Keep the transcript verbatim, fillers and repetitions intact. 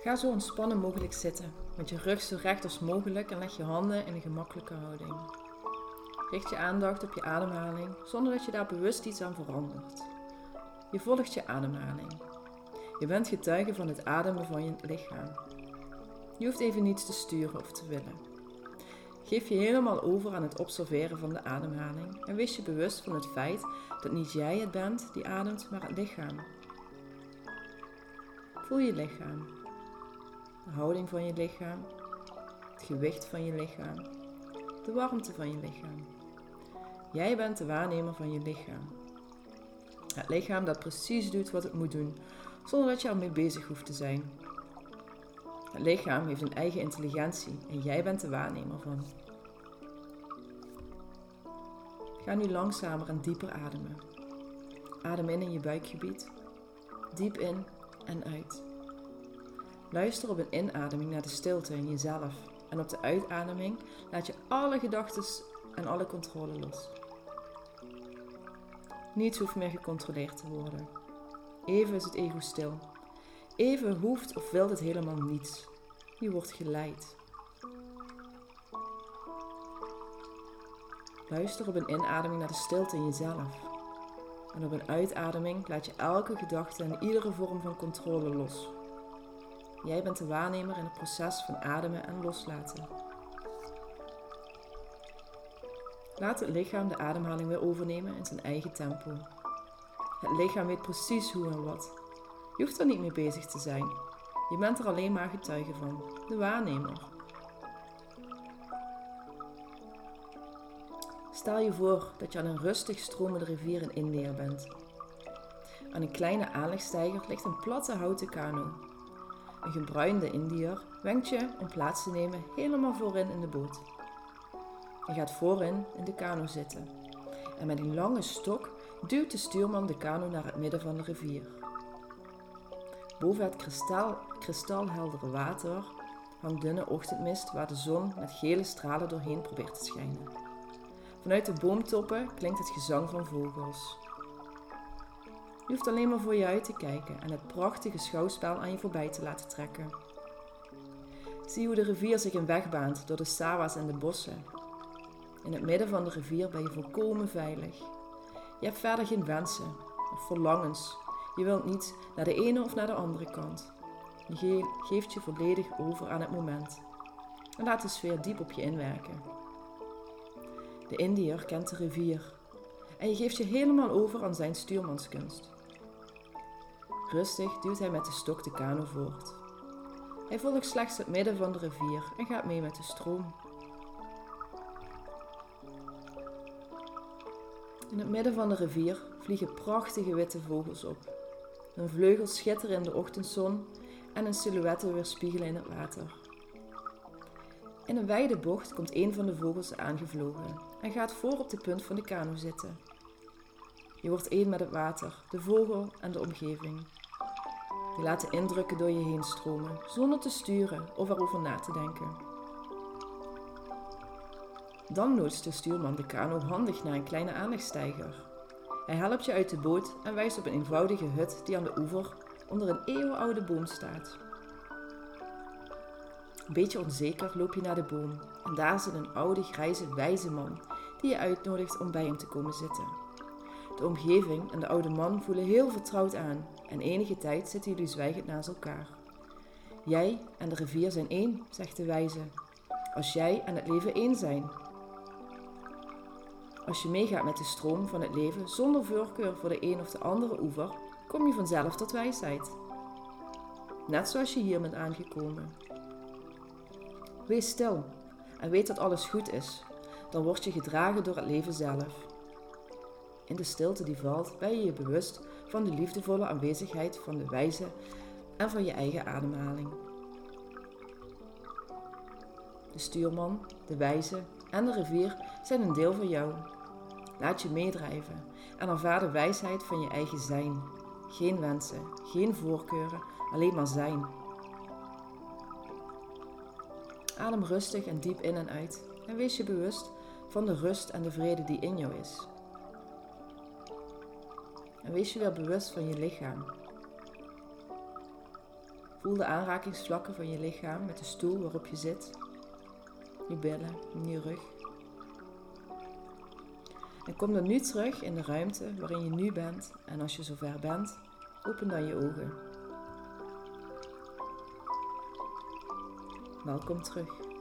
Ga zo ontspannen mogelijk zitten, met je rug zo recht als mogelijk en leg je handen in een gemakkelijke houding. Richt je aandacht op je ademhaling, zonder dat je daar bewust iets aan verandert. Je volgt je ademhaling. Je bent getuige van het ademen van je lichaam. Je hoeft even niets te sturen of te willen. Geef je helemaal over aan het observeren van de ademhaling en wees je bewust van het feit dat niet jij het bent die ademt, maar het lichaam. Voel je lichaam. De houding van je lichaam, het gewicht van je lichaam, de warmte van je lichaam. Jij bent de waarnemer van je lichaam. Het lichaam dat precies doet wat het moet doen, zonder dat je ermee bezig hoeft te zijn. Het lichaam heeft een eigen intelligentie en jij bent de waarnemer van. Ga nu langzamer en dieper ademen. Adem in in je buikgebied, diep in en uit. Luister op een inademing naar de stilte in jezelf en op de uitademing laat je alle gedachten en alle controle los. Niets hoeft meer gecontroleerd te worden. Even is het ego stil. Even hoeft of wil het helemaal niets. Je wordt geleid. Luister op een inademing naar de stilte in jezelf. En op een uitademing laat je elke gedachte en iedere vorm van controle los. Jij bent de waarnemer in het proces van ademen en loslaten. Laat het lichaam de ademhaling weer overnemen in zijn eigen tempo. Het lichaam weet precies hoe en wat. Je hoeft er niet mee bezig te zijn. Je bent er alleen maar getuige van, de waarnemer. Stel je voor dat je aan een rustig stromende rivier in India bent. Aan een kleine aanlegsteiger ligt een platte houten kano. Een gebruinde Indiër wenkt je om plaats te nemen helemaal voorin in de boot. Je gaat voorin in de kano zitten en met een lange stok duwt de stuurman de kano naar het midden van de rivier. Boven het kristal, kristalheldere water hangt dunne ochtendmist waar de zon met gele stralen doorheen probeert te schijnen. Vanuit de boomtoppen klinkt het gezang van vogels. Je hoeft alleen maar voor je uit te kijken en het prachtige schouwspel aan je voorbij te laten trekken. Zie hoe de rivier zich een weg baant door de sawa's en de bossen. In het midden van de rivier ben je volkomen veilig. Je hebt verder geen wensen of verlangens. Je wilt niet naar de ene of naar de andere kant. Je ge- geeft je volledig over aan het moment. En laat de sfeer diep op je inwerken. De Indiër kent de rivier. En je geeft je helemaal over aan zijn stuurmanskunst. Rustig duwt hij met de stok de kano voort. Hij volgt slechts het midden van de rivier en gaat mee met de stroom. In het midden van de rivier vliegen prachtige witte vogels op. Hun vleugels schitteren in de ochtendzon en hun silhouetten weerspiegelen in het water. In een wijde bocht komt een van de vogels aangevlogen en gaat voor op de punt van de kano zitten. Je wordt één met het water, de vogel en de omgeving. Je laat de indrukken door je heen stromen, zonder te sturen of erover na te denken. Dan loodst de stuurman de kano handig naar een kleine aanlegsteiger. Hij helpt je uit de boot en wijst op een eenvoudige hut die aan de oever onder een eeuwenoude boom staat. Een beetje onzeker loop je naar de boom en daar zit een oude, grijze, wijze man die je uitnodigt om bij hem te komen zitten. De omgeving en de oude man voelen heel vertrouwd aan en enige tijd zitten jullie zwijgend naast elkaar. Jij en de rivier zijn één, zegt de wijze, als jij en het leven één zijn. Als je meegaat met de stroom van het leven zonder voorkeur voor de een of de andere oever, kom je vanzelf tot wijsheid. Net zoals je hier bent aangekomen. Wees stil en weet dat alles goed is, dan word je gedragen door het leven zelf. In de stilte die valt ben je je bewust van de liefdevolle aanwezigheid van de wijze en van je eigen ademhaling. De stuurman, de wijze en de rivier zijn een deel van jou. Laat je meedrijven en ervaar de wijsheid van je eigen zijn. Geen wensen, geen voorkeuren, alleen maar zijn. Adem rustig en diep in en uit en wees je bewust van de rust en de vrede die in jou is. En wees je weer bewust van je lichaam. Voel de aanrakingsvlakken van je lichaam met de stoel waarop je zit. Je billen en je rug. En kom dan nu terug in de ruimte waarin je nu bent. En als je zover bent, open dan je ogen. Welkom terug.